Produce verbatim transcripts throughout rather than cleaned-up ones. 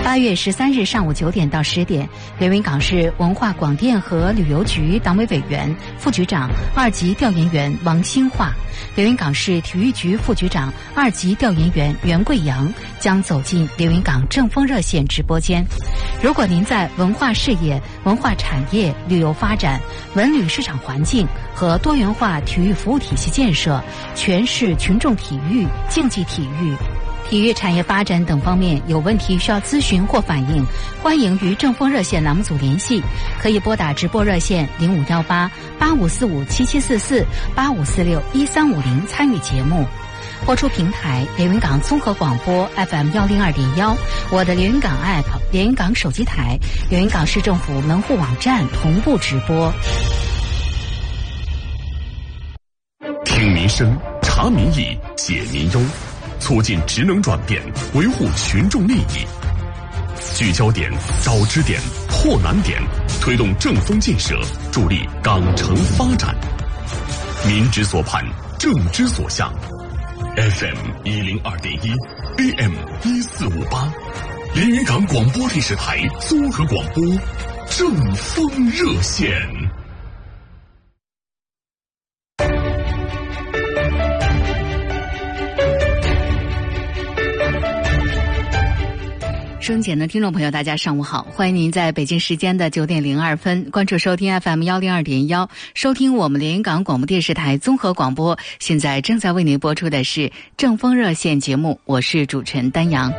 八月十三日上午九点到十点，连云港市文化广电和旅游局党委委员、副局长、二级调研员王兴化，连云港市体育局副局长、二级调研员袁贵阳将走进连云港正风热线直播间。如果您在文化事业、文化产业、旅游发展、文旅市场环境和多元化体育服务体系建设、全市群众体育、竞技体育、体育产业发展等方面有问题需要咨询或反映，欢迎与正风热线栏目组联系，可以拨打直播热线零五幺八八五四五七七四四八五四六一三五零参与节目。播出平台连云港综合广播 F M 幺零二点幺，我的连云港 App、连云港手机台、连云港市政府门户网站同步直播。 听民生，察民意，解民忧，促进职能转变，维护群众利益。聚焦点，找支点，破难点，推动正风建设，助力港城发展。民之所盼，政之所向。F M 一零二点一 ，A M 一四五八，连云港广播电视台综合广播，正风热线。 收音节的听众朋友，大家上午好，欢迎您在北京时间的九点零二分关注收听 F M 幺零二点幺，收听我们连云港广播电视台综合广播。现在正在为您播出的是正风热线节目，我是主持人丹阳。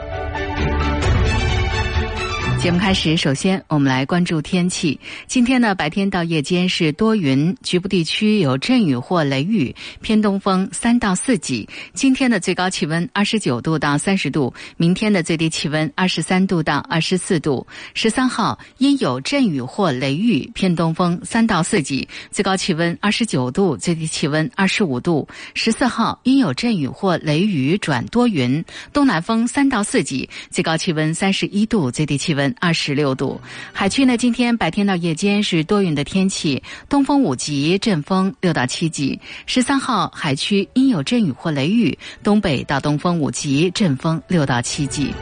节目开始，首先我们来关注天气。今天呢，白天到夜间是多云，局部地区有阵雨或雷雨，偏东风三到四级。今天的最高气温二十九度到三十度，明天的最低气温二十三度到二十四度。十三号因有阵雨或雷雨，偏东风三到四级，最高气温二十九度，最低气温二十五度。十四号因有阵雨或雷雨转多云，东南风三到四级，最高气温三十一度，最低气温二十六度。海区呢，今天白天到夜间是多云的天气，东风五级，阵风六到七级。十三号海区因有阵雨或雷雨，东北到东风五级，阵风六到七级。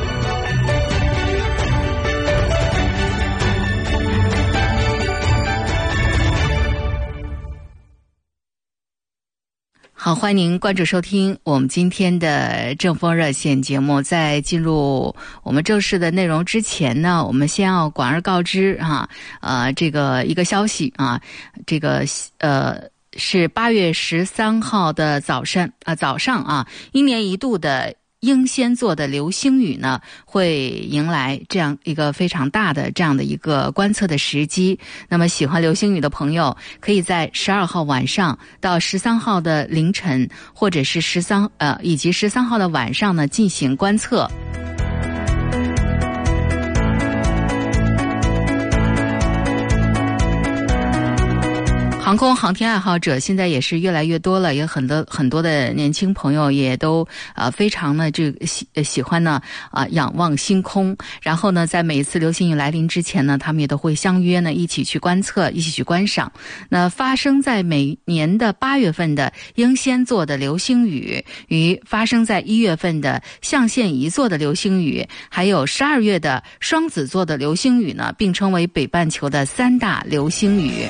好，欢迎您关注收听我们今天的正风热线节目。在进入我们正式的内容之前呢，我们先要广而告之啊，呃，这个一个消息啊，这个呃是八月十三号的早上啊、呃、早上啊，一年一度的英仙座的流星雨呢，会迎来这样一个非常大的这样的一个观测的时机。那么喜欢流星雨的朋友，可以在十二号晚上到十三号的凌晨，或者是十三呃以及十三号的晚上呢进行观测。航空航天爱好者现在也是越来越多了，有很多很多的年轻朋友也都呃非常的这个喜喜欢呢啊、呃、仰望星空，然后呢在每一次流星雨来临之前呢，他们也都会相约呢一起去观测，一起去观赏。那发生在每年的八月份的英仙座的流星雨，与发生在一月份的象限仪座的流星雨，还有十二月的双子座的流星雨呢，并称为北半球的三大流星雨。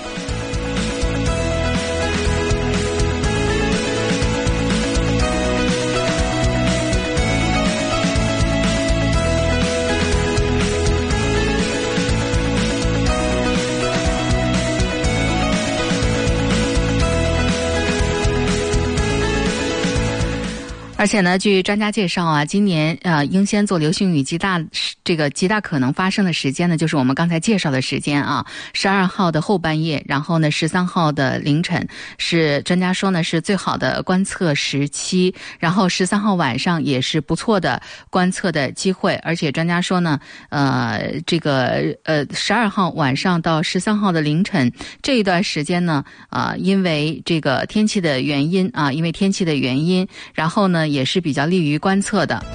而且呢，据专家介绍啊，今年呃英仙座流星雨极大这个极大可能发生的时间呢，就是我们刚才介绍的时间啊，十二号的后半夜，然后呢十三号的凌晨，是专家说呢是最好的观测时期，然后十三号晚上也是不错的观测的机会，而且专家说呢，呃这个呃十二号晚上到十三号的凌晨这一段时间呢，啊、呃、因为这个天气的原因啊，因为天气的原因，然后呢也是比较利于观测的。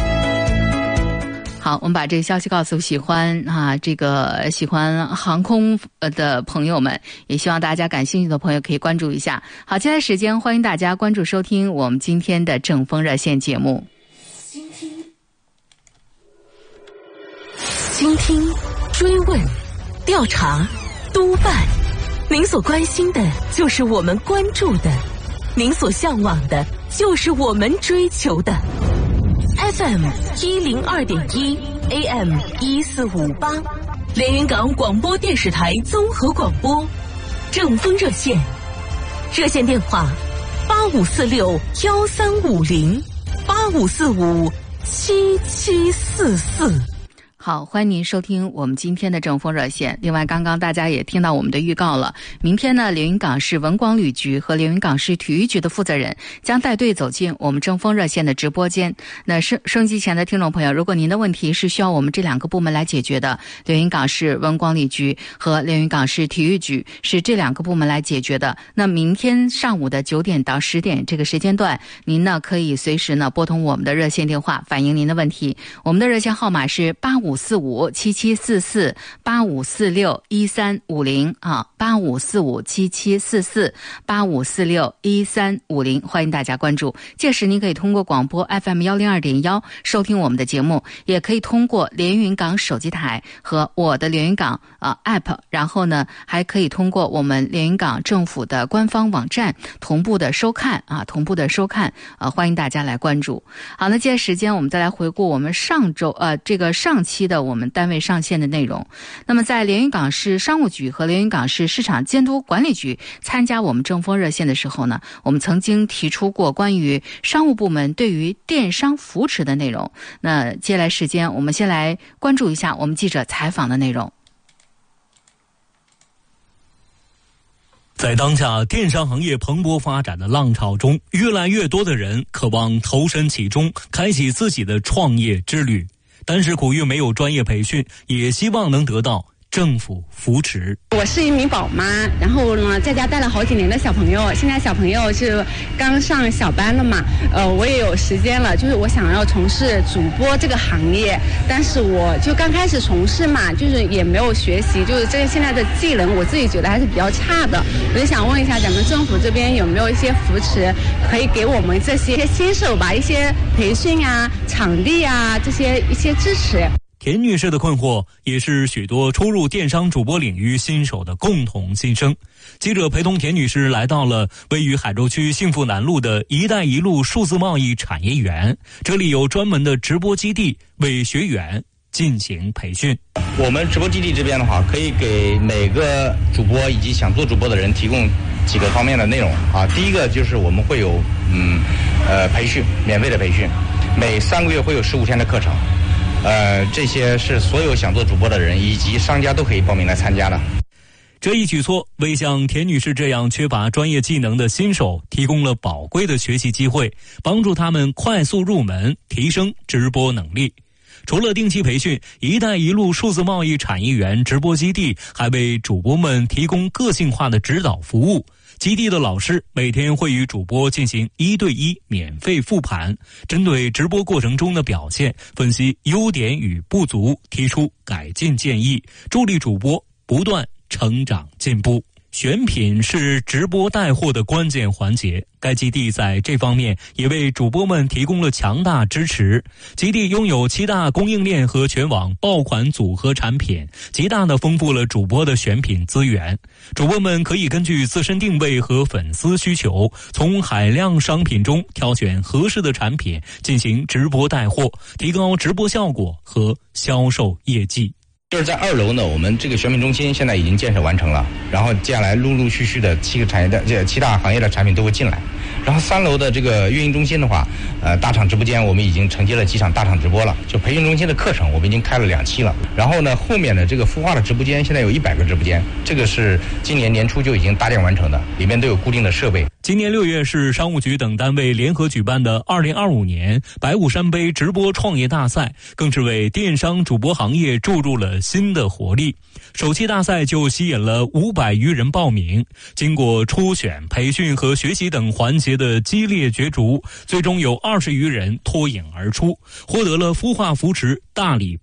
好，我们把这个消息告诉喜欢啊这个喜欢航空的朋友们，也希望大家感兴趣的朋友可以关注一下。好，接下来时间欢迎大家关注收听我们今天的正风热线节目。 倾听、追问、调查、督办，您所关心的就是我们关注的，您所向往的就是我们追求的。F M 一零二点一 A M 一四五八，连云港广播电视台综合广播，正风热线，热线电话八五四六幺三五零八五四五七七四四。 好，欢迎您收听我们今天的正风热线。另外，刚刚大家也听到我们的预告了，明天呢，连云港市文广旅局和连云港市体育局的负责人将带队走进我们正风热线的直播间。那收收音机前的听众朋友，如果您的问题是需要我们这两个部门来解决的，连云港市文广旅局和连云港市体育局是这两个部门来解决的。那明天上午的九点到十点这个时间段，您呢可以随时呢拨通我们的热线电话反映您的问题。我们的热线号码是八五四五七七四四八五四六一三五零啊，八五四五七七四四八五四六一三五零，欢迎大家关注。届时您可以通过广播 F M 一零二点一收听我们的节目，也可以通过连云港手机台和我的连云港啊 App， 然后呢还可以通过我们连云港政府的官方网站同步的收看啊，同步的收看啊，欢迎大家来关注。好，那接着时间我们再来回顾我们上周呃这个上期的我们单位上线的内容。那么在连云港市商务局和连云港市市场监督管理局参加我们正风热线的时候呢，我们曾经提出过关于商务部门对于电商扶持的内容。那接下来时间我们先来关注一下我们记者采访的内容。 在当下电商行业蓬勃发展的浪潮中，越来越多的人渴望投身其中，开启自己的创业之旅，但是苦于没有专业培训，也希望能得到政府扶持。 我是一名宝妈，然后呢在家带了好几年的小朋友，现在小朋友是刚上小班了嘛，呃，我也有时间了，就是我想要从事主播这个行业，但是我就刚开始从事嘛，就是也没有学习，就是这个现在的技能我自己觉得还是比较差的，我就想问一下咱们政府这边有没有一些扶持，可以给我们这些新手吧一些培训啊、场地啊这些一些支持。 田女士的困惑也是许多初入电商主播领域新手的共同心声。记者陪同田女士来到了位于海州区幸福南路的一带一路数字贸易产业园，这里有专门的直播基地为学员进行培训。 我们直播基地这边的话，可以给每个主播以及想做主播的人提供几个方面的内容啊。第一个就是我们会有嗯呃培训，免费的培训，每三个月会有十五天的课程。呃，这些是所有想做主播的人以及商家都可以报名来参加的。 这一举措为像田女士这样缺乏专业技能的新手提供了宝贵的学习机会，帮助他们快速入门，提升直播能力。除了定期培训，一带一路数字贸易产业园直播基地还为主播们提供个性化的指导服务。基地的老师每天会与主播进行一对一免费复盘，针对直播过程中的表现分析优点与不足，提出改进建议，助力主播不断成长进步。选品是直播带货的关键环节，该基地在这方面也为主播们提供了强大支持。基地拥有七大供应链和全网爆款组合产品，极大地丰富了主播的选品资源。主播们可以根据自身定位和粉丝需求，从海量商品中挑选合适的产品进行直播带货，提高直播效果和销售业绩。 就是在二楼呢，我们这个选品中心现在已经建设完成了，然后接下来陆陆续续的七个产业的这七大行业的产品都会进来。然后三楼的这个运营中心的话，呃，大厂直播间我们已经承接了几场大厂直播了，就培训中心的课程我们已经开了两期了。然后呢，后面的这个孵化的直播间现在有一百个直播间，这个是今年年初就已经搭建完成的，里面都有固定的设备。 今年六月是商务局等单位联合举办的二零二五年白雾山杯直播创业大赛，更是为电商主播行业注入了新的活力。首期大赛就吸引了五百余人报名，经过初选、培训和学习等环节的激烈角逐，最终有二十余人脱颖而出，获得了孵化扶持大礼包。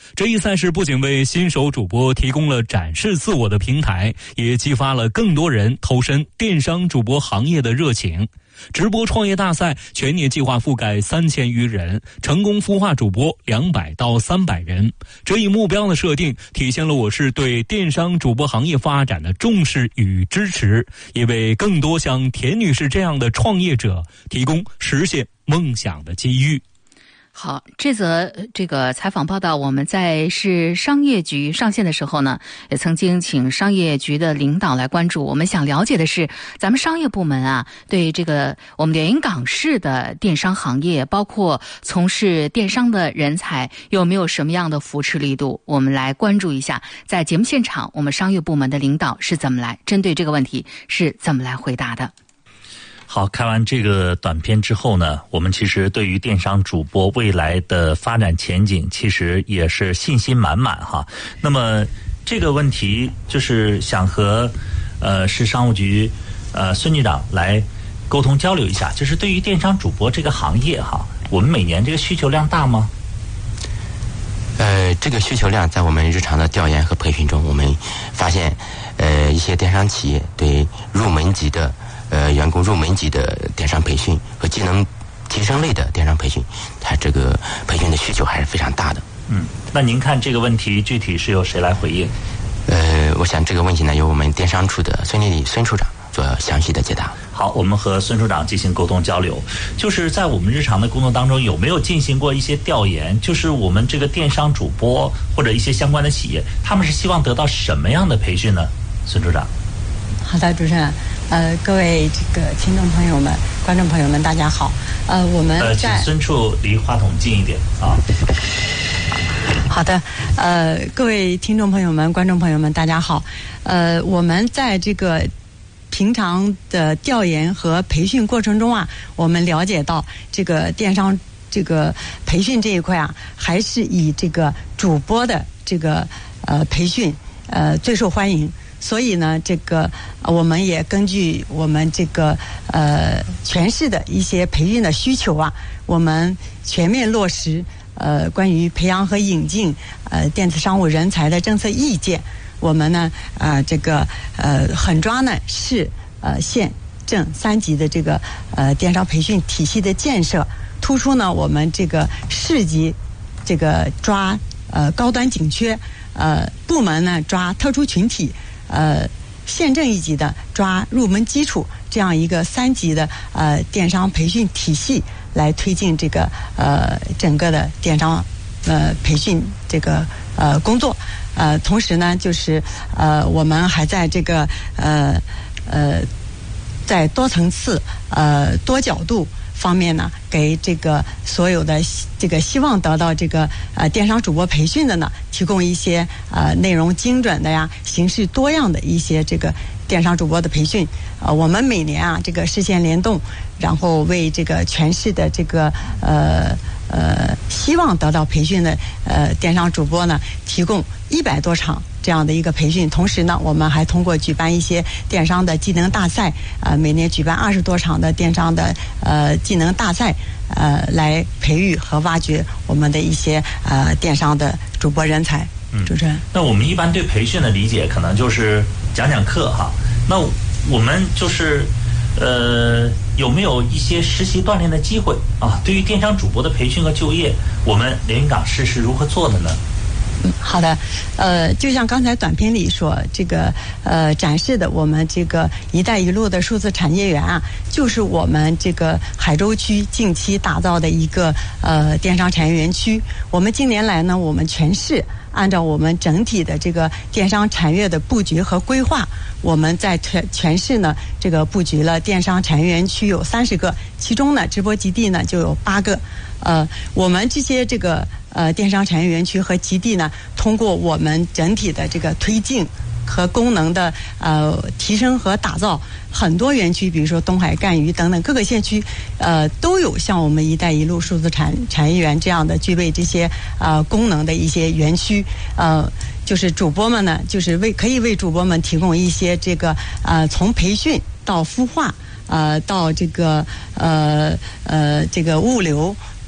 这一赛事不仅为新手主播提供了展示自我的平台，也激发了更多人投身电商主播行业的热情。直播创业大赛全年计划覆盖三千余人，成功孵化主播两百到三百人。这一目标的设定，体现了我市对电商主播行业发展的重视与支持，也为更多像田女士这样的创业者提供实现梦想的机遇。 好，这则这个采访报道，我们在市商业局上线的时候呢，也曾经请商业局的领导来关注。我们想了解的是，咱们商业部门啊，对这个我们连云港市的电商行业，包括从事电商的人才，有没有什么样的扶持力度？我们来关注一下。在节目现场，我们商业部门的领导是怎么来针对这个问题是怎么来回答的？ 好，看完这个短片之后呢，我们其实对于电商主播未来的发展前景其实也是信心满满哈。那么这个问题就是想和呃市商务局呃孙局长来沟通交流一下，就是对于电商主播这个行业哈，我们每年这个需求量大吗？ 呃，这个需求量在我们日常的调研和培训中，我们发现呃一些电商企业对入门级的呃，员工入门级的电商培训和技能提升类的电商培训，它这个培训的需求还是非常大的。 嗯，那您看这个问题具体是由谁来回应？ 呃，我想这个问题呢，由我们电商处的孙丽丽孙处长做详细的解答。 好，我们和孙处长进行沟通交流。就是在我们日常的工作当中，有没有进行过一些调研？就是我们这个电商主播或者一些相关的企业，他们是希望得到什么样的培训呢？孙处长。 好的，主持人。呃，各位这个听众朋友们、观众朋友们，大家好。呃，我们呃，请孙处离话筒近一点啊。 好的，呃，各位听众朋友们、观众朋友们，大家好。呃，我们在这个平常的调研和培训过程中啊，我们了解到这个电商这个培训这一块啊，还是以这个主播的这个呃培训呃最受欢迎。所以呢，这个我们也根据我们这个呃全市的一些培训的需求啊，我们全面落实呃关于培养和引进呃电子商务人才的政策意见。我们呢啊、呃、这个呃狠抓呢市呃县镇三级的这个呃电商培训体系的建设，突出呢我们这个市级这个抓呃高端紧缺，呃部门呢抓特殊群体。呃，县镇一级的抓入门基础，这样一个三级的呃电商培训体系，来推进这个呃整个的电商呃培训这个呃工作。呃，同时呢，就是呃我们还在这个呃呃在多层次呃多角度方面呢，给这个所有的这个希望得到这个呃电商主播培训的呢，提供一些呃内容精准的呀、形式多样的一些这个电商主播的培训。呃，我们每年啊这个市县联动，然后为这个全市的这个呃呃希望得到培训的呃电商主播呢，提供一百多场这样的一个培训。同时呢，我们还通过举办一些电商的技能大赛，呃，每年举办二十多场的电商的呃技能大赛，呃，来培育和挖掘我们的一些呃电商的主播人才。 嗯， 主持人。 那我们一般对培训的理解，可能就是讲讲课哈。那我们就是呃有没有一些实习锻炼的机会啊？对于电商主播的培训和就业，我们连云港市是如何做的呢？ 嗯，好的，呃，就像刚才短片里说，这个呃展示的我们这个“一带一路”的数字产业园啊，就是我们这个海州区近期打造的一个呃电商产业园区。我们近年来呢，我们全市按照我们整体的这个电商产业的布局和规划，我们在全全市呢这个布局了电商产业园区有三十个，其中呢直播基地呢就有八个。呃，我们这些这个呃电商产业园区和基地呢，通过我们整体的这个推进和功能的呃提升和打造，很多园区，比如说东海、赣榆等等各个县区，呃都有像我们“一带一路”数字产产业园这样的具备这些呃功能的一些园区。呃，就是主播们呢，就是为可以为主播们提供一些这个呃从培训到孵化，呃到这个呃呃这个物流。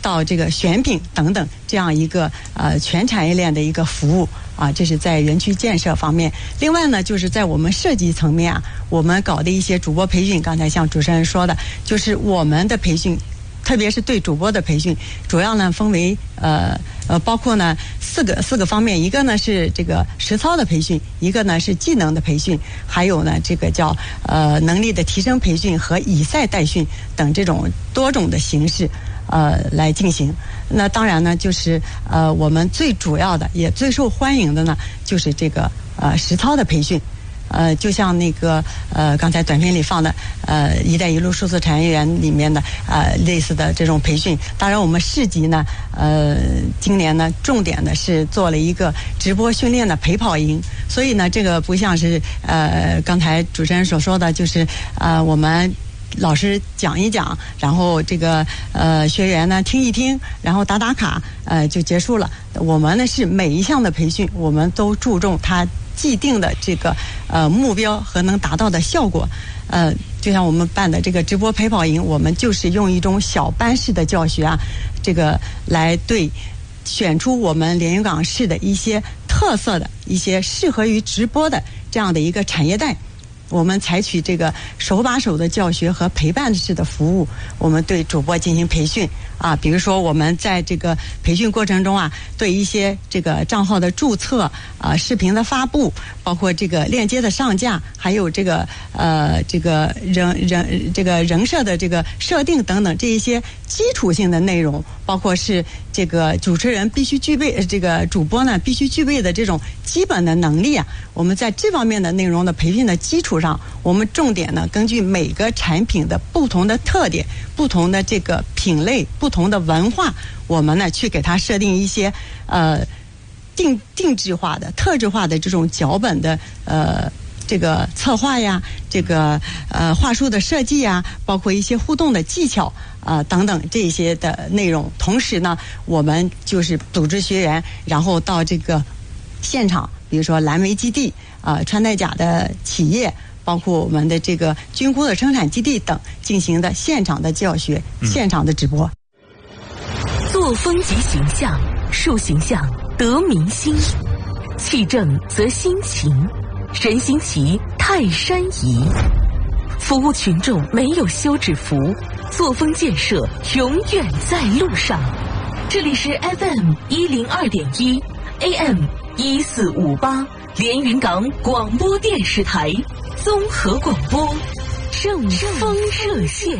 到这个选品等等这样一个呃全产业链的一个服务啊，这是在园区建设方面。另外呢，就是在我们设计层面啊，我们搞的一些主播培训，刚才像主持人说的，就是我们的培训，特别是对主播的培训，主要呢分为呃呃包括呢四个四个方面，一个呢是这个实操的培训，一个呢是技能的培训，还有呢这个叫呃能力的提升培训和以赛代训等这种多种的形式呃来进行。那当然呢，就是呃我们最主要的也最受欢迎的呢，就是这个呃实操的培训。呃，就像那个呃，刚才短片里放的呃“一带一路”数字产业园里面的呃类似的这种培训。当然，我们市级呢，呃，今年呢，重点的是做了一个直播训练的陪跑营。所以呢，这个不像是呃刚才主持人所说的，就是呃我们老师讲一讲，然后这个呃学员呢听一听，然后打打卡，呃就结束了。我们呢是每一项的培训，我们都注重它既定的这个呃目标和能达到的效果。呃，就像我们办的这个直播陪跑营，我们就是用一种小班式的教学啊，这个来对选出我们连云港市的一些特色的一些适合于直播的这样的一个产业带。我们采取这个手把手的教学和陪伴式的服务，我们对主播进行培训啊，比如说我们在这个培训过程中啊，对一些这个账号的注册啊、视频的发布，包括这个链接的上架，还有这个呃这个人人这个人设的这个设定等等这一些基础性的内容，包括是这个主持人必须具备，这个主播呢必须具备的这种基本的能力啊，我们在这方面的内容的培训的基础上，我们重点呢根据每个产品的不同的特点、不同的这个品类、不同的文化，我们呢去给它设定一些呃定定制化的、特质化的这种脚本的呃这个策划呀，这个呃话术的设计呀，包括一些互动的技巧啊、呃、等等这些的内容。同时呢，我们就是组织学员，然后到这个现场，比如说蓝莓基地啊、呃、穿戴甲的企业，包括我们的这个菌菇的生产基地等进行的现场的教学、嗯、现场的直播。 作风及形象，树形象得民心，气正则心情，神行齐泰山移。服务群众没有休止符，作风建设永远在路上。这里是 F M 一零二点一 A M 一四五八连云港广播电视台综合广播正风热线。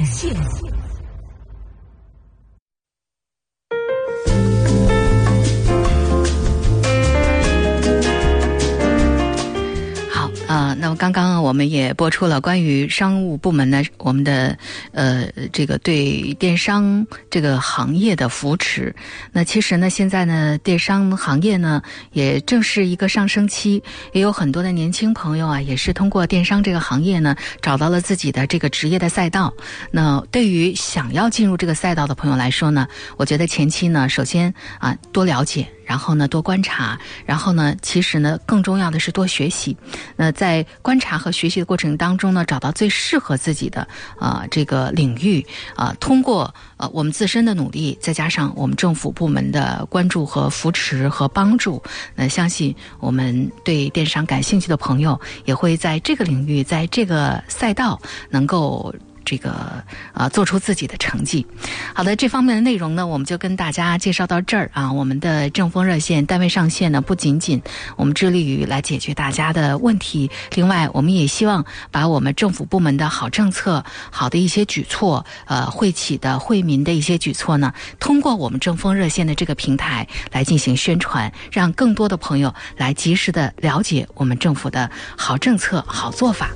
啊，那么刚刚我们也播出了关于商务部门呢，我们的呃这个对电商这个行业的扶持。那其实呢，现在呢，电商行业呢也正是一个上升期，也有很多的年轻朋友啊，也是通过电商这个行业呢，找到了自己的这个职业的赛道。那对于想要进入这个赛道的朋友来说呢，我觉得前期呢，首先啊多了解。然后呢，多观察，然后呢，其实呢，更重要的是多学习。那在观察和学习的过程当中呢，找到最适合自己的啊、呃、这个领域啊、呃，通过呃我们自身的努力，再加上我们政府部门的关注和扶持和帮助，那相信我们对电商感兴趣的朋友也会在这个领域，在这个赛道能够。这个呃做出自己的成绩。好的，这方面的内容呢，我们就跟大家介绍到这儿啊。我们的正风热线单位上线呢，不仅仅我们致力于来解决大家的问题，另外我们也希望把我们政府部门的好政策、好的一些举措，呃，惠企的惠民的一些举措呢，通过我们正风热线的这个平台来进行宣传，让更多的朋友来及时的了解我们政府的好政策、好做法。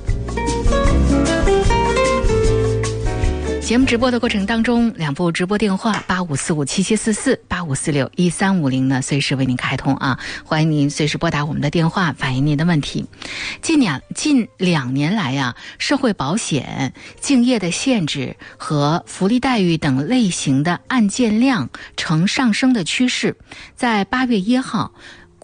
节目直播的过程当中，两部直播电话八五四五七七四四、八五四六一三五零呢，随时为您开通啊！欢迎您随时拨打我们的电话，反映您的问题。近两近两年来呀、啊，社会保险、竞业的限制和福利待遇等类型的案件量呈上升的趋势。在八月一号。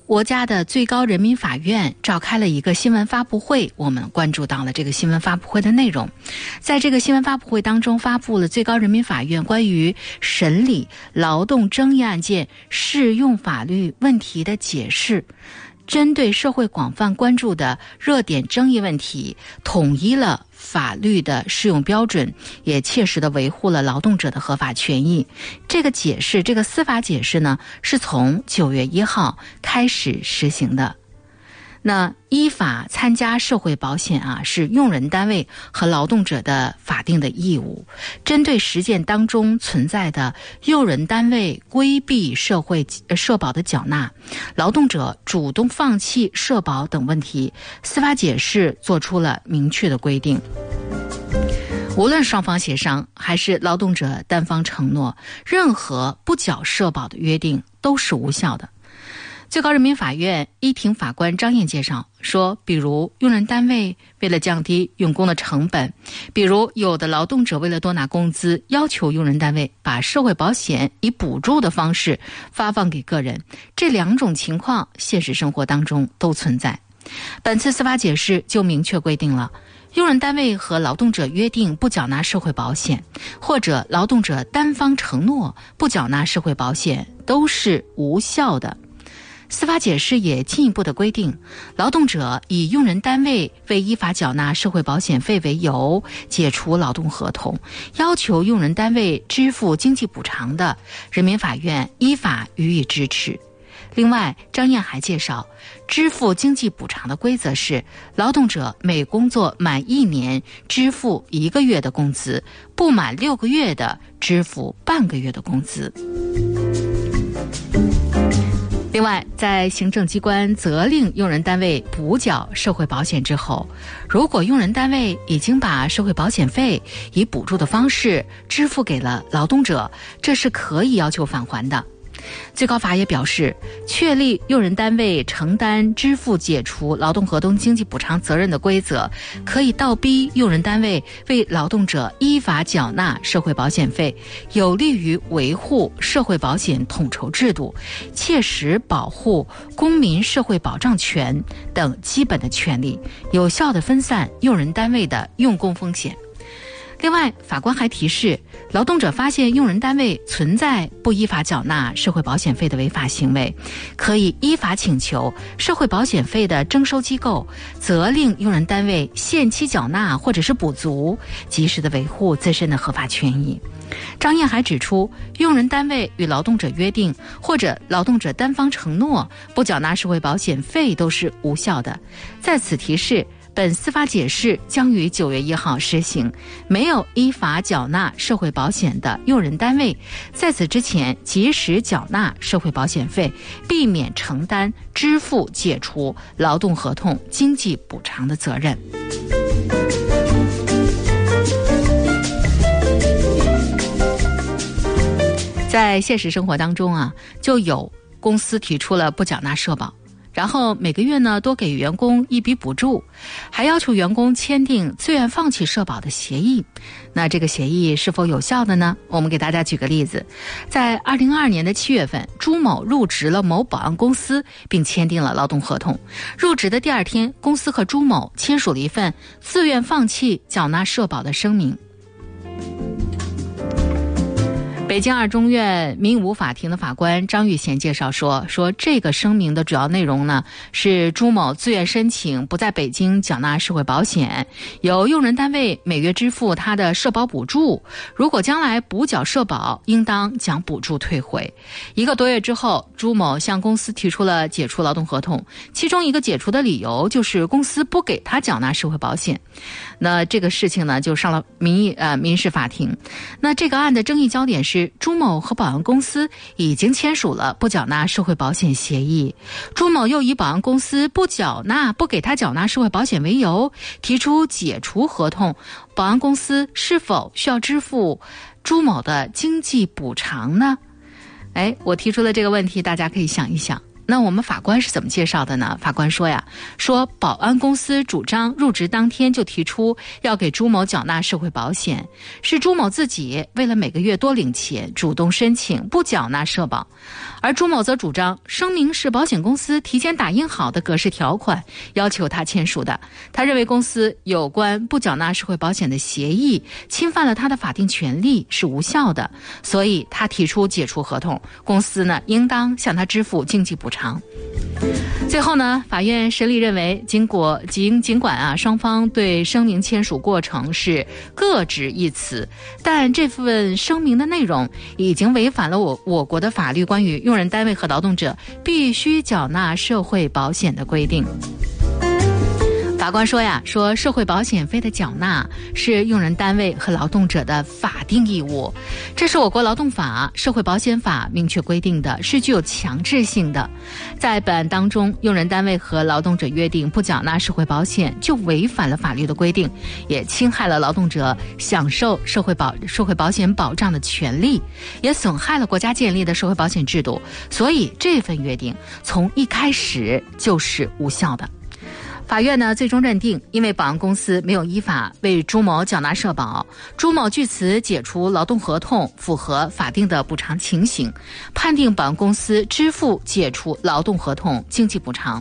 国家的最高人民法院召开了一个新闻发布会，我们关注到了这个新闻发布会的内容。在这个新闻发布会当中，发布了最高人民法院关于审理劳动争议案件适用法律问题的解释，针对社会广泛关注的热点争议问题，统一了法律的适用标准，也切实地维护了劳动者的合法权益。这个解释，这个司法解释呢，是从九月一号开始实行的。那依法参加社会保险啊，是用人单位和劳动者的法定的义务。针对实践当中存在的用人单位规避社会社保的缴纳、劳动者主动放弃社保等问题，司法解释做出了明确的规定。无论双方协商还是劳动者单方承诺，任何不缴社保的约定都是无效的。最高人民法院一庭法官张燕介绍说，比如用人单位为了降低用工的成本，比如有的劳动者为了多拿工资，要求用人单位把社会保险以补助的方式发放给个人，这两种情况现实生活当中都存在。本次司法解释就明确规定了，用人单位和劳动者约定不缴纳社会保险，或者劳动者单方承诺不缴纳社会保险，都是无效的。司法解释也进一步的规定，劳动者以用人单位为依法缴纳社会保险费为由解除劳动合同，要求用人单位支付经济补偿的，人民法院依法予以支持。另外，张燕还介绍，支付经济补偿的规则是，劳动者每工作满一年支付一个月的工资，不满六个月的支付半个月的工资。另外，在行政机关责令用人单位补缴社会保险之后，如果用人单位已经把社会保险费以补助的方式支付给了劳动者，这是可以要求返还的。最高法也表示，确立用人单位承担支付解除劳动合同经济补偿责任的规则，可以倒逼用人单位为劳动者依法缴纳社会保险费，有利于维护社会保险统筹制度，切实保护公民社会保障权等基本的权利，有效地分散用人单位的用工风险。另外，法官还提示，劳动者发现用人单位存在不依法缴纳社会保险费的违法行为，可以依法请求社会保险费的征收机构责令用人单位限期缴纳或者是补足，及时的维护自身的合法权益。张燕还指出，用人单位与劳动者约定或者劳动者单方承诺不缴纳社会保险费都是无效的。在此提示，本司法解释将于九月一号施行，没有依法缴纳社会保险的用人单位，在此之前及时缴纳社会保险费，避免承担支付解除劳动合同经济补偿的责任。在现实生活当中啊，就有公司提出了不缴纳社保，然后每个月呢多给员工一笔补助，还要求员工签订自愿放弃社保的协议。那这个协议是否有效的呢？我们给大家举个例子，在二零二二年的七月份，朱某入职了某保安公司，并签订了劳动合同。入职的第二天，公司和朱某签署了一份自愿放弃缴纳社保的声明。北京二中院民武法庭的法官张玉贤介绍说，说这个声明的主要内容呢，是朱某自愿申请不在北京缴纳社会保险，由用人单位每月支付他的社保补助，如果将来补缴社保，应当将补助退回。一个多月之后，朱某向公司提出了解除劳动合同，其中一个解除的理由就是公司不给他缴纳社会保险。那这个事情呢，就上了民意呃民事法庭。那这个案的争议焦点是，朱某和保安公司已经签署了不缴纳社会保险协议，朱某又以保安公司不缴纳、不给他缴纳社会保险为由，提出解除合同，保安公司是否需要支付朱某的经济补偿呢？哎，我提出了这个问题，大家可以想一想。 那我们法官是怎么介绍的呢？法官说呀，说保安公司主张入职当天就提出要给朱某缴纳社会保险，是朱某自己为了每个月多领钱，主动申请不缴纳社保，而朱某则主张声明是保险公司提前打印好的格式条款，要求他签署的。他认为公司有关不缴纳社会保险的协议侵犯了他的法定权利，是无效的，所以他提出解除合同，公司呢应当向他支付经济补偿。最后呢，法院审理认为，经过尽尽管啊双方对声明签署过程是各执一词，但这份声明的内容已经违反了我我国的法律关于用人单位和劳动者必须缴纳社会保险的规定。法官说呀，说社会保险费的缴纳是用人单位和劳动者的法定义务，这是我国劳动法、社会保险法明确规定的，是具有强制性的。在本案当中，用人单位和劳动者约定不缴纳社会保险，就违反了法律的规定，也侵害了劳动者享受社会保社会保险保障的权利，也损害了国家建立的社会保险制度，所以这份约定从一开始就是无效的。法院呢最终认定，因为保安公司没有依法为朱某缴纳社保，朱某据此解除劳动合同，符合法定的补偿情形，判定保安公司支付解除劳动合同经济补偿。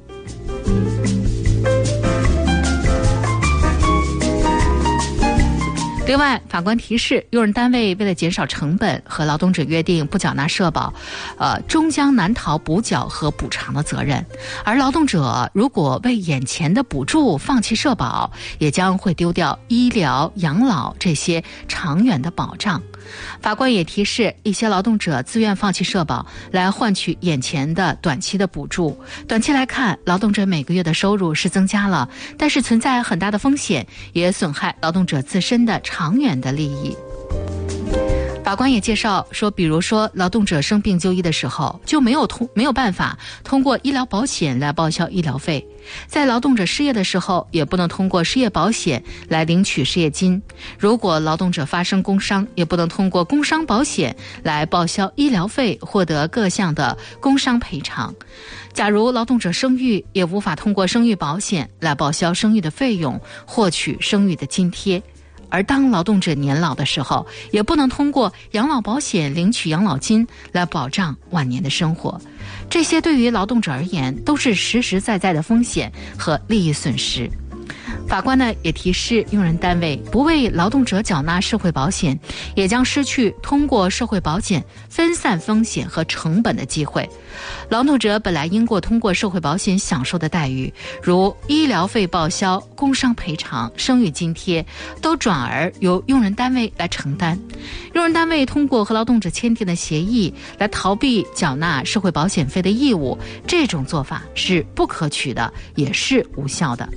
另外，法官提示，用人单位为了减少成本，和劳动者约定不缴纳社保，呃，终将难逃补缴和补偿的责任。而劳动者如果为眼前的补助放弃社保，也将会丢掉医疗、养老这些长远的保障。法官也提示，一些劳动者自愿放弃社保来换取眼前的短期的补助。短期来看，劳动者每个月的收入是增加了，但是存在很大的风险，也损害劳动者自身的长远的利益。法官也介绍说，比如说劳动者生病就医的时候，就没有通没有办法通过医疗保险来报销医疗费；在劳动者失业的时候，也不能通过失业保险来领取失业金；如果劳动者发生工伤，也不能通过工伤保险来报销医疗费，获得各项的工伤赔偿。假如劳动者生育，也无法通过生育保险来报销生育的费用，获取生育的津贴。而当劳动者年老的时候，也不能通过养老保险领取养老金来保障晚年的生活。这些对于劳动者而言都是实实在在的风险和利益损失。法官呢也提示，用人单位不为劳动者缴纳社会保险，也将失去通过社会保险分散风险和成本的机会。劳动者本来应过通过社会保险享受的待遇，如医疗费报销、工伤赔偿、生育津贴，都转而由用人单位来承担。用人单位通过和劳动者签订的协议来逃避缴纳社会保险费的义务，这种做法是不可取的，也是无效的。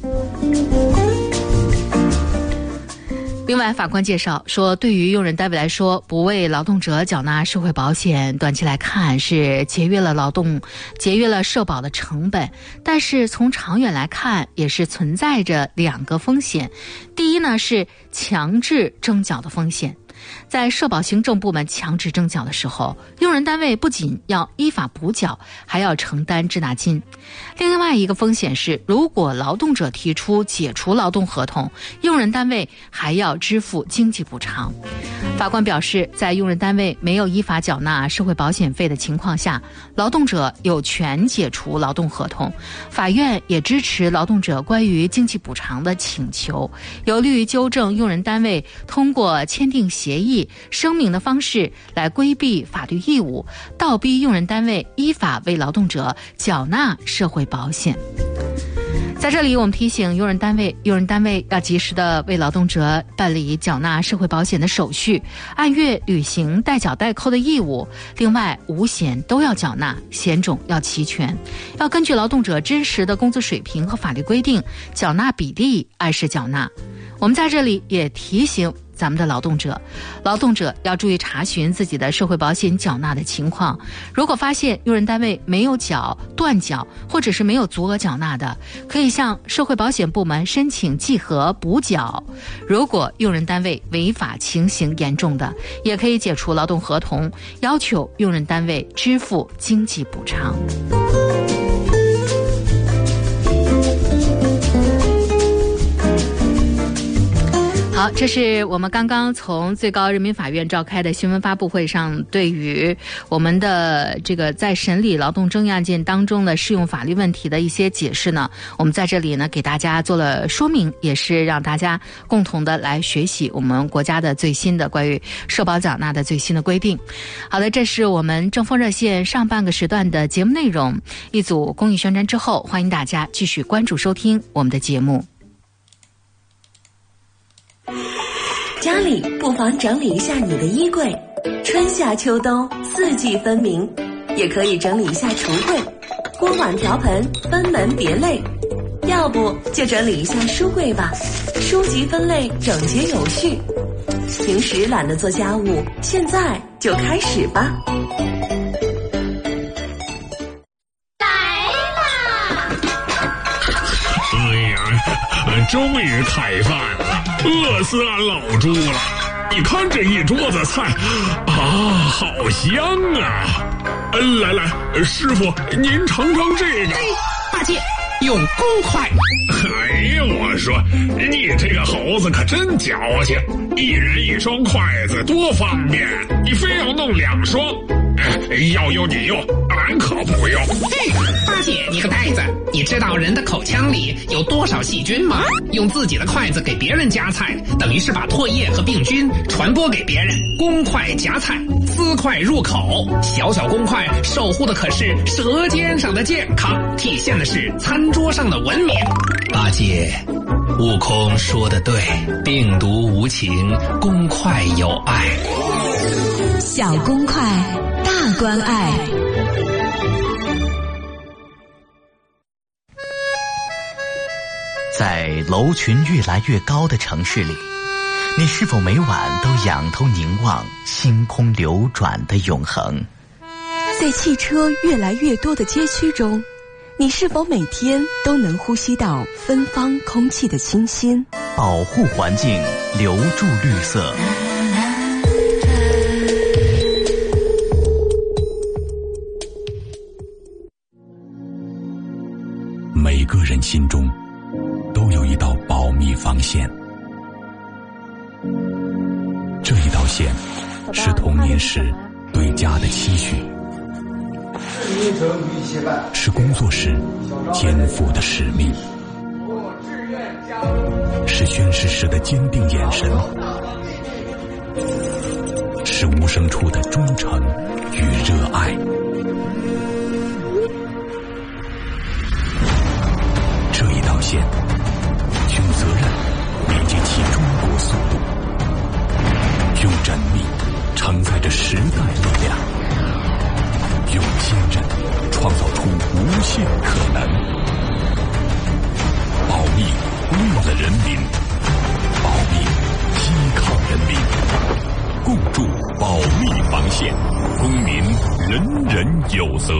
另外，法官介绍说，对于用人单位来说，不为劳动者缴纳社会保险，短期来看是节约了劳动、节约了社保的成本，但是从长远来看，也是存在着两个风险。第一呢，是强制征缴的风险。在社保行政部门强制征缴的时候，用人单位不仅要依法补缴，还要承担滞纳金。另外一个风险是，如果劳动者提出解除劳动合同，用人单位还要支付经济补偿。法官表示，在用人单位没有依法缴纳社会保险费的情况下，劳动者有权解除劳动合同。法院也支持劳动者关于经济补偿的请求，有利于纠正用人单位通过签订协议、声明的方式来规避法律义务，倒逼用人单位依法为劳动者缴纳社会保险。在这里，我们提醒用人单位，用人单位要及时的为劳动者办理缴纳社会保险的手续，按月履行代缴代扣的义务。另外，五险都要缴纳，险种要齐全，要根据劳动者真实的工资水平和法律规定，缴纳比例按时缴纳。我们在这里也提醒咱们的劳动者，劳动者要注意查询自己的社会保险缴纳的情况。如果发现用人单位没有缴、断缴，或者是没有足额缴纳的，可以向社会保险部门申请计核补缴。如果用人单位违法情形严重的，也可以解除劳动合同，要求用人单位支付经济补偿。 好，这是我们刚刚从最高人民法院召开的新闻发布会上，对于我们的这个在审理劳动争议案件当中的适用法律问题的一些解释呢，我们在这里呢给大家做了说明，也是让大家共同的来学习我们国家的最新的关于社保缴纳的最新的规定。好的，这是我们正风热线上半个时段的节目内容。一组公益宣传之后，欢迎大家继续关注收听我们的节目。 家里不妨整理一下你的衣柜，春夏秋冬四季分明，也可以整理一下橱柜，锅碗瓢盆分门别类，要不就整理一下书柜吧，书籍分类整洁有序。平时懒得做家务，现在就开始吧。 终于开饭了，饿死俺老猪了！你看这一桌子菜，啊，好香啊！来来，师傅，您尝尝这个。 哎，八戒，用公筷。 哎呀，我说你这个猴子可真矫情，一人一双筷子多方便，你非要弄两双。要用你用，俺可不用。 嘿，八姐，你个呆子，你知道人的口腔里有多少细菌吗？用自己的筷子给别人夹菜，等于是把唾液和病菌传播给别人。公筷夹菜，私筷入口，小小公筷守护的可是舌尖上的健康，体现的是餐桌上的文明。八戒，悟空说的对，病毒无情，公筷有爱。 小公筷，大关爱。 在楼群越来越高的城市里，你是否每晚都仰头凝望星空流转的永恒？ 在汽车越来越多的街区中，你是否每天都能呼吸到芬芳空气的清新？ 保护环境，留住绿色。 每个人心中都有一道保密防线，这一道线是童年时对家的期许，是工作时肩负的使命，是宣誓时的坚定眼神，是无声处的忠诚与热爱。这一道线，用责任连接起中国速度，用缜密承载着时代力量，用坚韧创造出无限可能。保密为了人民，保密依靠人民，共筑保密防线，公民人人有责。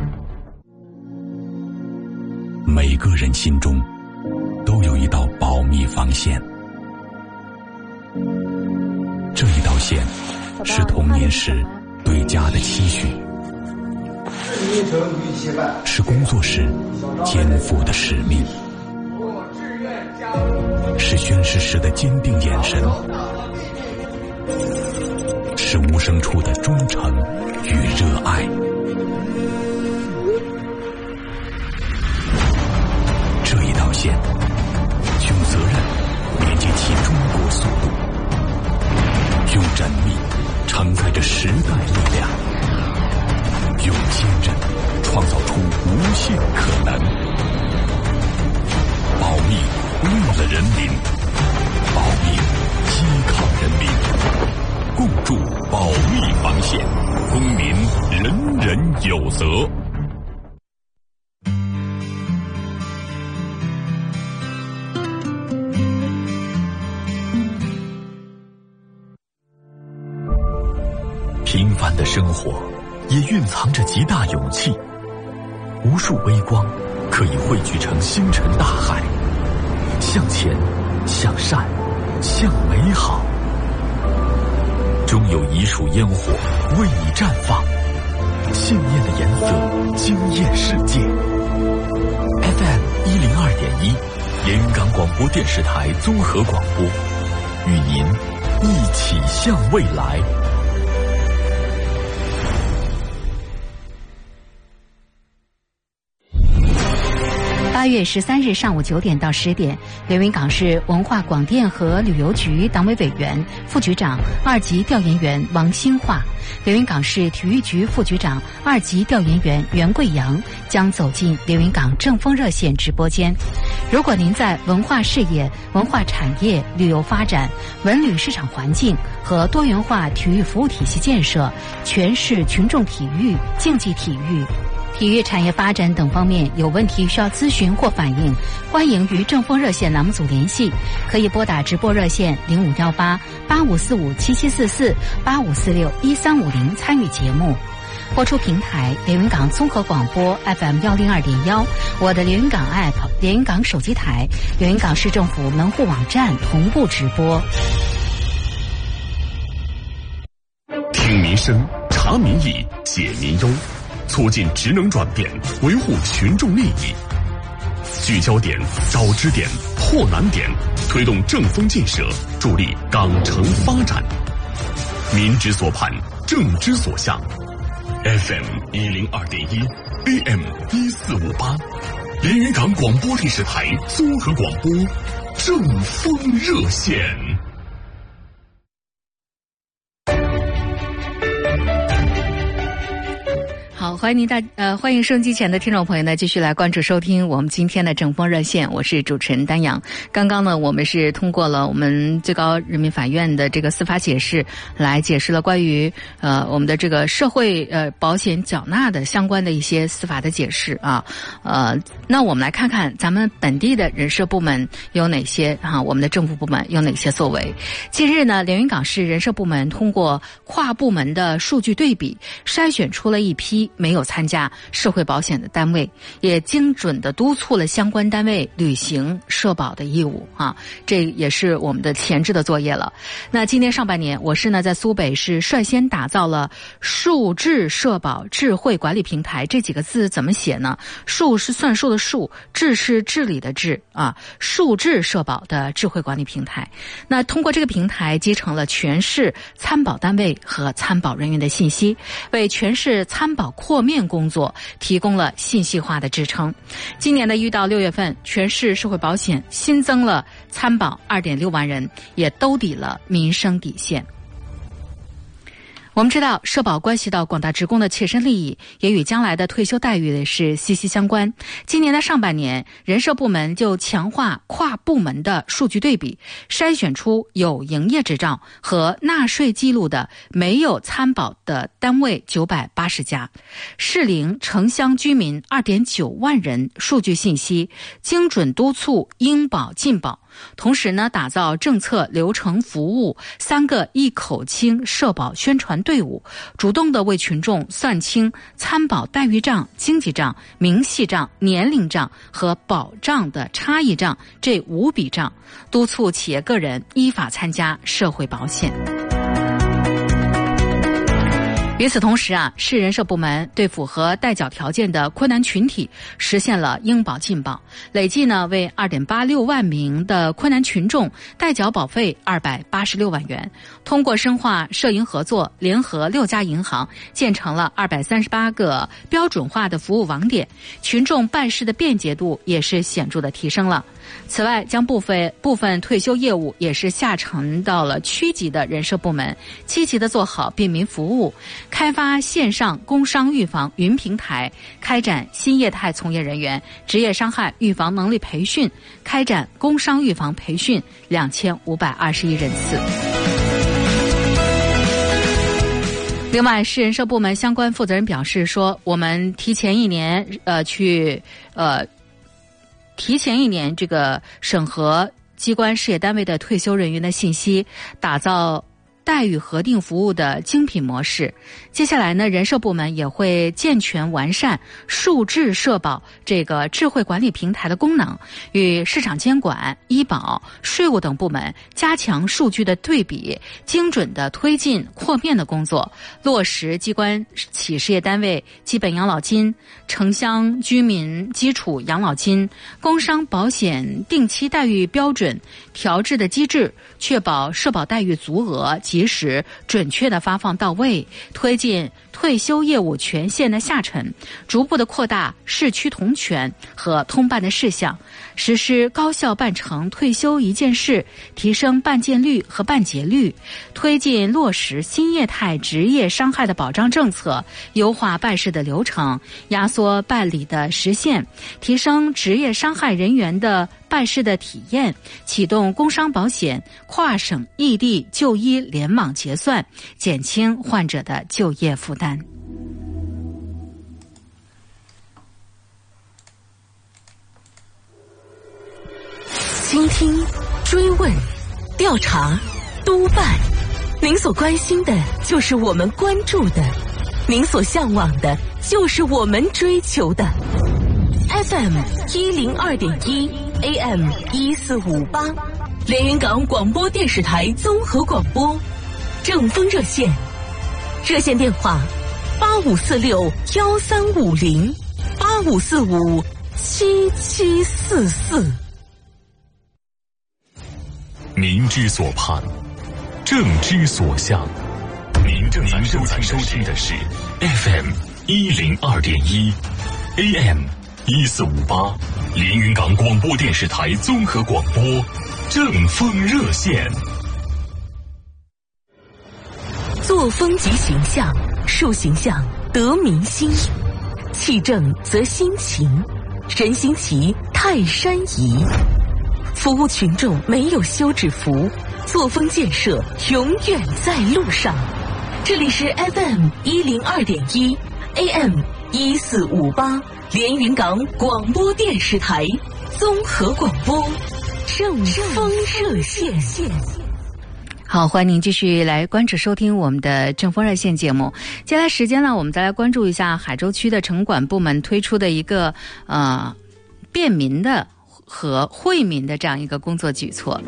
每个人心中都有一道保密防线，这一道线是童年时对家的期许，是工作时肩负的使命，是宣誓时的坚定眼神，是无声处的忠诚与热爱。这一道线，用责任连接起中国速度，用缜密承载着时代力量，用坚韧创造出无限可能。保密为了人民，保密依靠人民，共筑保密防线，公民人人有责。 平凡的生活也蕴藏着极大勇气，无数微光可以汇聚成星辰大海，向前，向善，向美好，终有一束烟火为你绽放，信念的颜色惊艳世界。 F M 一零二点一，连云港广播电视台综合广播， 与您一起向未来。 八月十三日上午九点到十点，连云港市文化广电和旅游局党委委员、副局长、二级调研员王新化，连云港市体育局副局长、二级调研员袁贵阳将走进连云港正风热线直播间。如果您在文化事业、文化产业、旅游发展、文旅市场环境和多元化体育服务体系建设、全市群众体育、竞技体育、体育产业发展等方面有问题需要咨询或反映，欢迎与正风热线栏目组联系，可以拨打直播热线零五幺八八五四五七七四四八五四六一三五零参与节目。播出平台连云港综合广播 F M 幺零二点幺，我的连云港 App、连云港手机台、连云港市政府门户网站同步直播。 听民生，查民意，解民忧，促进职能转变，维护群众利益，聚焦点，找支点，破难点，推动正风建设，助力港城发展。民之所盼，政之所向。F M 一零二点一 ，A M 一四五八，连云港广播电视台综合广播，正风热线。 好，欢迎您大呃，欢迎收音机前的听众朋友呢，继续来关注收听我们今天的正风热线，我是主持人丹阳。刚刚呢，我们是通过了我们最高人民法院的这个司法解释，来解释了关于呃我们的这个社会呃保险缴纳的相关的一些司法的解释啊。呃，那我们来看看咱们本地的人社部门有哪些啊，我们的政府部门有哪些作为。近日呢，连云港市人社部门通过跨部门的数据对比，筛选出了一批没有参加社会保险的单位，也精准地督促了相关单位履行社保的义务啊，这也是我们的前置的作业了。那今年上半年，我市呢在苏北市率先打造了数智社保智慧管理平台，这几个字怎么写呢？数是算数的数，智是治理的治啊，数智社保的智慧管理平台。那通过这个平台，集成了全市参保单位和参保人员的信息，为全市参保扩面工作提供了信息化的支撑。今年的一到六月份，全市社会保险新增了参保二点六万人，也兜底了民生底线。我们知道，社保关系到广大职工的切身利益，也与将来的退休待遇是息息相关。今年的上半年，人社部门就强化跨部门的数据对比，筛选出有营业执照和纳税记录的没有参保的单位九百八十家，适龄城乡居民二点九万人数据信息，精准督促应保尽保。同时呢，打造政策流程服务三个一口清社保宣传队伍，主动地为群众算清参保待遇账、经济账、明细账、年龄账和保障的差异账这五笔账，督促企业个人依法参加社会保险。与此同时啊，市人社部门对符合代缴条件的困难群体实现了应保尽保，累计呢为二点八六万名的困难群众代缴保费二百八十六万元。通过深化社营合作，联合六家银行建成了二百三十八个标准化的服务网点，群众办事的便捷度也是显著的提升了。此外，将部分部分退休业务也是下沉到了区级的人社部门，积极的做好便民服务，开发线上工伤预防云平台，开展新业态从业人员职业伤害预防能力培训，开展工伤预防培训两千五百二十一人次。另外，市人社部门相关负责人表示说，我们提前一年呃去呃。提前一年这个审核机关事业单位的退休人员的信息，打造待遇核定服务的精品模式。接下来呢，人社部门也会健全完善数智社保这个智慧管理平台的功能，与市场监管、医保、税务等部门加强数据的对比，精准的推进扩面的工作，落实机关企事业单位基本养老金、城乡居民基础养老金、工伤保险定期待遇标准调制的机制，确保社保待遇足额、及时、准确的发放到位，推进退休业务权限的下沉，逐步的扩大市区同权和通办的事项，实施高效办成退休一件事，提升办件率和办结率，推进落实新业态职业伤害的保障政策，优化办事的流程，压缩办理的时限，提升职业伤害人员的办事的体验，启动工伤保险跨省异地就医联网结算，减轻患者的就业负担。 倾听、追问、调查、督办，您所关心的就是我们关注的，您所向往的就是我们追求的。F M 一零二点一 A M 一四五八，连云港广播电视台综合广播，正风热线，热线电话八五四六幺三五零八五四五七七四四。 民之所盼，政之所向。您正在收听的是 F M 一零二点一 A M 一四五八，连云港广播电视台综合广播，正风热线。 作风及形象，树形象得民心，气正则心情，人心齐泰山移。服务群众没有休止符，作风建设永远在路上。这里是 F M 一零二点一 A M 一四五八，连云港广播电视台综合广播，正风热线。 好，欢迎您继续来关注收听我们的正风热线节目。接下来时间呢，我们再来关注一下海州区的城管部门推出的一个呃便民的和惠民的这样一个工作举措。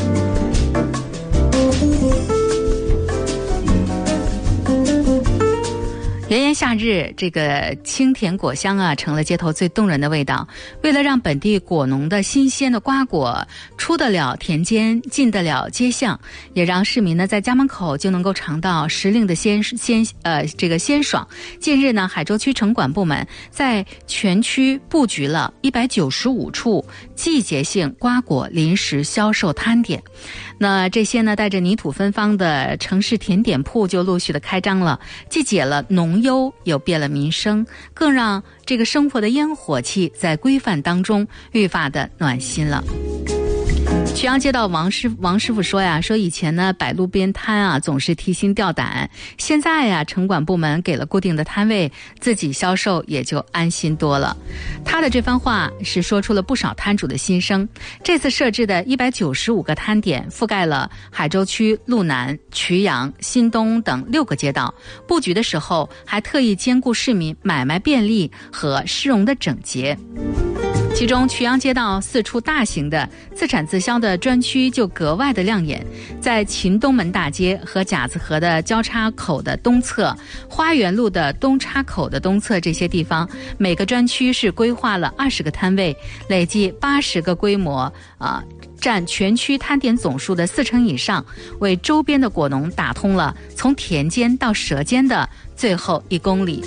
炎炎夏日，这个清甜果香啊，成了街头最动人的味道。为了让本地果农的新鲜的瓜果出得了田间，进得了街巷，也让市民呢在家门口就能够尝到时令的鲜鲜呃这个鲜爽。近日呢，海州区城管部门在全区布局了一百九十五处季节性瓜果临时销售摊点。那这些呢，带着泥土芬芳的城市甜点铺就陆续的开张了，既解了农忧，又变了民生，更让这个生活的烟火气在规范当中愈发的暖心了。曲阳街道王师王师傅说呀，说以前呢摆路边摊啊总是提心吊胆，现在呀城管部门给了固定的摊位，自己销售也就安心多了。他的这番话是说出了不少摊主的心声。这次设置的一百九十五个摊点覆盖了海州区路南、曲阳、新东等六个街道，布局的时候还特意兼顾市民买卖便利和市容的整洁。其中曲阳街道四处大型的自产自销的专区就格外的亮眼，在秦东门大街和甲子河的交叉口的东侧、花园路的东岔口的东侧这些地方，每个专区是规划了二十个摊位，累计八十个规模啊、呃，占全区摊点总数的四成以上，为周边的果农打通了从田间到舌尖的最后一公里。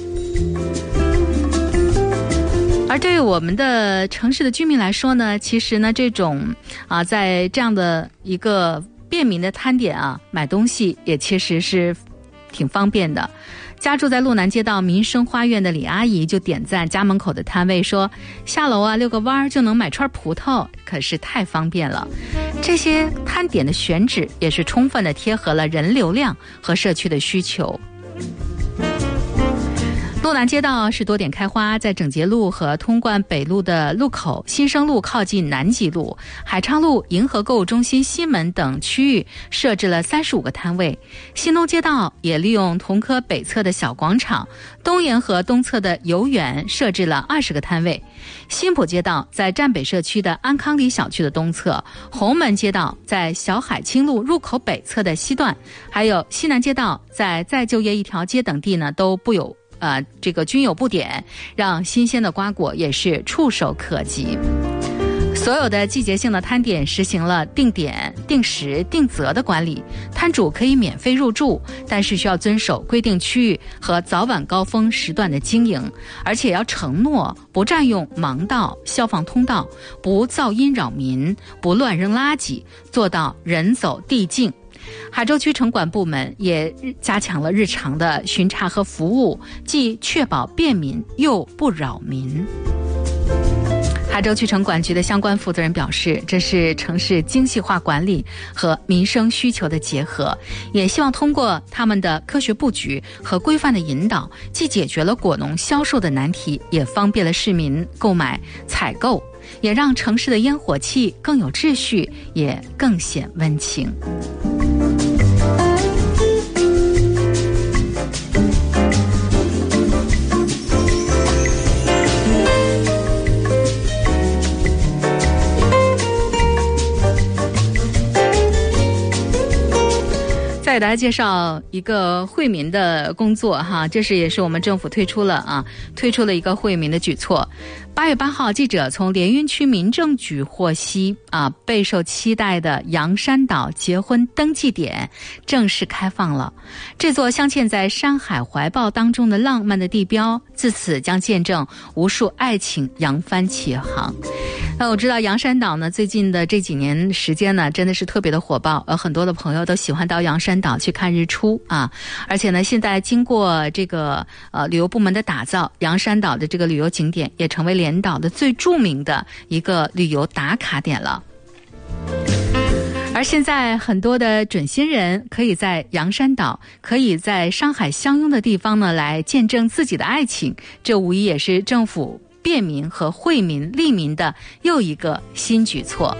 而对于我们的城市的居民来说呢，其实呢，这种啊，在这样的一个便民的摊点啊，买东西也其实是挺方便的。家住在路南街道民生花苑的李阿姨就点赞家门口的摊位，说下楼啊遛个弯就能买串葡萄，可是太方便了。这些摊点的选址也是充分的贴合了人流量和社区的需求。 路南街道是多点开花，在整洁路和通贯北路的路口、新生路靠近南极路、海昌路、银河购物中心西门等区域设置了三十五个摊位。新东街道也利用同科北侧的小广场、东沿河东侧的游园设置了二十个摊位。新浦街道在站北社区的安康里小区的东侧，红门街道在小海清路入口北侧的西段，还有西南街道在再就业一条街等地呢都不有呃这个均有布点，让新鲜的瓜果也是触手可及。所有的季节性的摊点实行了定点、定时、定责的管理，摊主可以免费入住，但是需要遵守规定区域和早晚高峰时段的经营，而且要承诺不占用盲道、消防通道，不噪音扰民，不乱扔垃圾，做到人走地静。海州区城管部门也加强了日常的巡查和服务，既确保便民又不扰民。海州区城管局的相关负责人表示，这是城市精细化管理和民生需求的结合，也希望通过他们的科学布局和规范的引导，既解决了果农销售的难题，也方便了市民购买采购，也让城市的烟火气更有秩序，也更显温情。再给大家介绍一个惠民的工作哈，这是也是我们政府推出了啊，推出了一个惠民的举措。八月八号，记者从连云区民政局获悉啊，备受期待的洋山岛结婚登记点正式开放了。这座镶嵌在山海怀抱当中的浪漫的地标，自此将见证无数爱情扬帆起航。那我知道洋山岛呢，最近的这几年时间呢，真的是特别的火爆，呃，很多的朋友都喜欢到洋山岛去看日出啊。而且呢，现在经过这个呃旅游部门的打造，洋山岛的这个旅游景点也成为连岛的最著名的一个旅游打卡点了。而现在很多的准新人可以在洋山岛，可以在山海相拥的地方呢，来见证自己的爱情，这无疑也是政府便民和惠民利民的又一个新举措。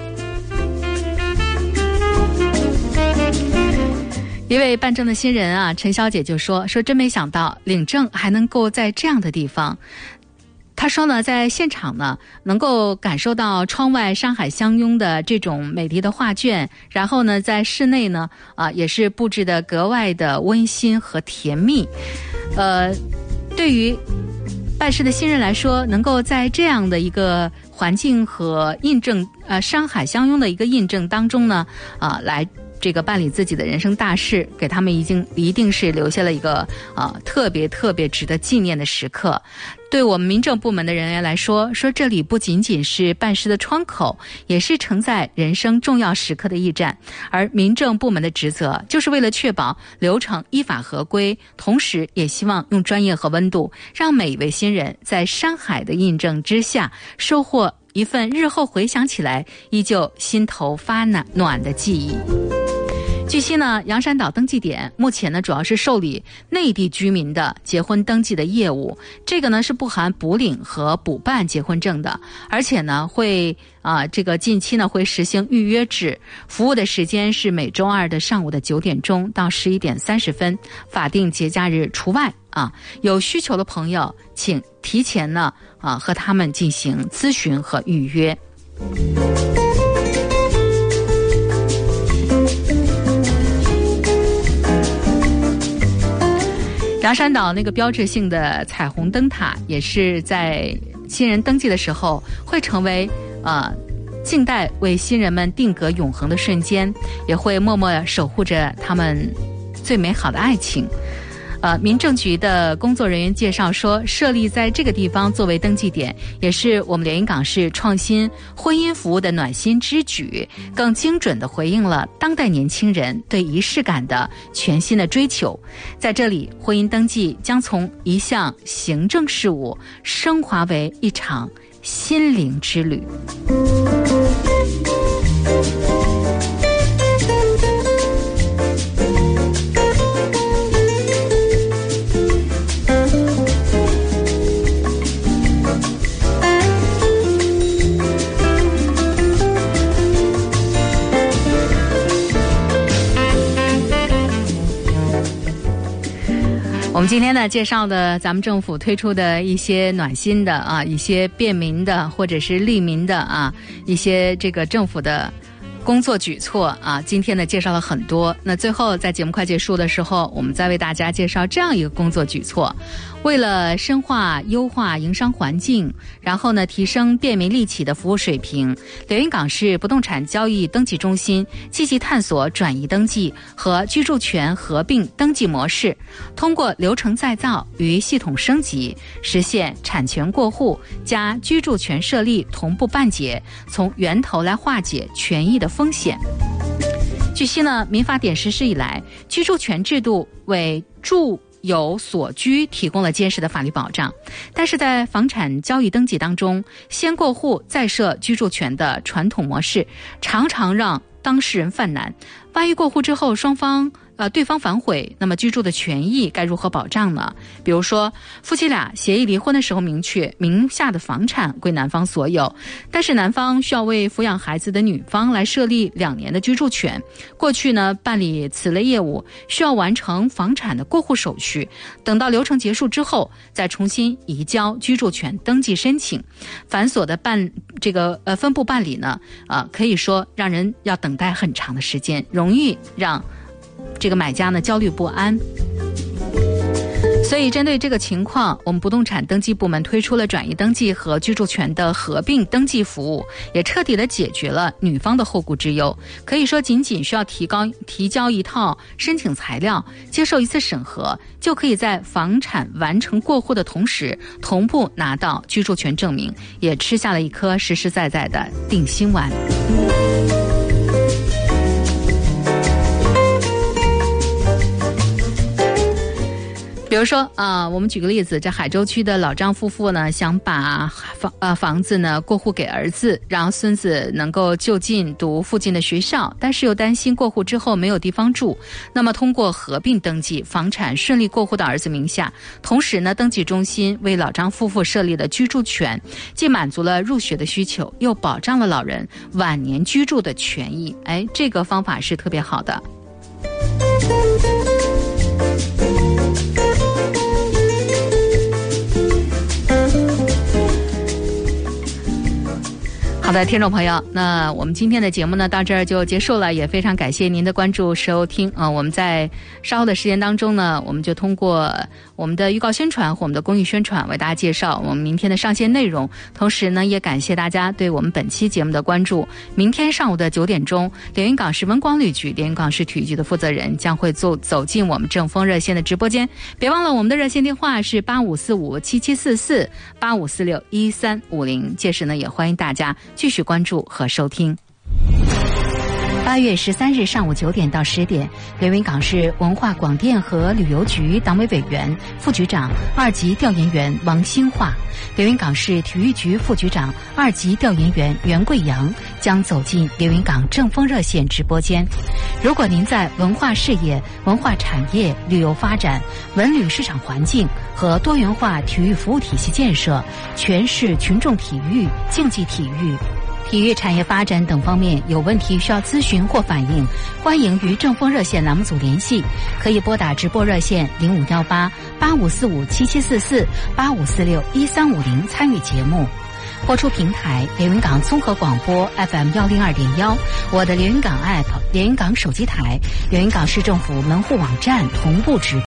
一位办证的新人啊，陈小姐就说说真没想到领证还能够在这样的地方。他说呢，在现场呢，能够感受到窗外山海相拥的这种美丽的画卷，然后呢，在室内呢，啊，也是布置的格外的温馨和甜蜜。呃，对于办事的新人来说，能够在这样的一个环境和印证，呃，山海相拥的一个印证当中呢，啊，来这个办理自己的人生大事，给他们已经一定是留下了一个啊特别特别值得纪念的时刻。对我们民政部门的人员来说，说这里不仅仅是办事的窗口，也是承载人生重要时刻的驿站。而民政部门的职责，就是为了确保流程依法合规，同时也希望用专业和温度，让每一位新人在山海的印证之下，收获一份日后回想起来依旧心头发暖暖的记忆。据悉呢，洋山岛登记点目前呢主要是受理内地居民的结婚登记的业务，这个呢是不含补领和补办结婚证的，而且呢会啊这个近期呢会实行预约制，服务的时间是每周二的上午的九点钟到十一点三十分，法定节假日除外啊。有需求的朋友，请提前呢啊和他们进行咨询和预约。洋山岛那个标志性的彩虹灯塔，也是在新人登记的时候会成为呃静待为新人们定格永恒的瞬间，也会默默守护着他们最美好的爱情。呃，民政局的工作人员介绍说，设立在这个地方作为登记点，也是我们连云港市创新婚姻服务的暖心之举，更精准地回应了当代年轻人对仪式感的全新的追求。在这里，婚姻登记将从一项行政事务升华为一场心灵之旅。 们今天呢介绍的咱们政府推出的一些暖心的啊，一些便民的或者是利民的啊，一些这个政府的工作举措啊，今天呢介绍了很多。那最后在节目快结束的时候，我们再为大家介绍这样一个工作举措。为了深化优化营商环境，然后呢提升便民利企的服务水平，连云港市不动产交易登记中心积极探索转移登记和居住权合并登记模式，通过流程再造与系统升级，实现产权过户加居住权设立同步办结，从源头来化解权益的风险。据悉呢，民法典实施以来，居住权制度为住有所居提供了坚实的法律保障，但是在房产交易登记当中，先过户再设居住权的传统模式，常常让当事人犯难。万一过户之后双方呃对方反悔，那么居住的权益该如何保障呢？比如说夫妻俩协议离婚的时候明确名下的房产归男方所有，但是男方需要为抚养孩子的女方来设立两年的居住权。过去呢办理此类业务需要完成房产的过户手续，等到流程结束之后再重新移交居住权登记申请，繁琐的办这个呃分步办理呢呃可以说让人要等待很长的时间，容易让这个买家呢焦虑不安。所以针对这个情况，我们不动产登记部门推出了转移登记和居住权的合并登记服务，也彻底的解决了女方的后顾之忧。可以说仅仅需要提高提交一套申请材料，接受一次审核，就可以在房产完成过户的同时同步拿到居住权证明，也吃下了一颗实实在在的定心丸。比如说啊、呃，我们举个例子，在海州区的老张夫妇呢，想把房呃房子呢过户给儿子，让孙子能够就近读附近的学校，但是又担心过户之后没有地方住。那么通过合并登记，房产顺利过户到儿子名下，同时呢，登记中心为老张夫妇设立了居住权，既满足了入学的需求，又保障了老人晚年居住的权益。哎，这个方法是特别好的。好的，听众朋友，那我们今天的节目呢到这儿就结束了，也非常感谢您的关注收听啊、呃！我们在稍后的时间当中呢，我们就通过我们的预告宣传和我们的公益宣传为大家介绍我们明天的上线内容，同时呢也感谢大家对我们本期节目的关注。明天上午的九点钟，连云港市文广旅局、连云港市体育局的负责人将会走走进我们正风热线的直播间，别忘了我们的热线电话是八五四五七七四四八五四六一三五零，届时呢也欢迎大家继续关注和收听。八月十三日上午九点到十点，连云港市文化广电和旅游局党委委员、副局长、二级调研员王新化，连云港市体育局副局长、二级调研员袁贵阳将走进连云港正风热线直播间。如果您在文化事业、文化产业、旅游发展、文旅市场环境和多元化体育服务体系建设、全市群众体育、竞技体育、体育产业发展等方面有问题需要咨询或反映，欢迎与正风热线栏目组联系，可以拨打直播热线零五幺八八五四五七七四四八五四六一三五零参与节目。播出平台连云港综合广播 F M 幺零二点幺，我的连云港 App、连云港手机台、连云港市政府门户网站同步直播。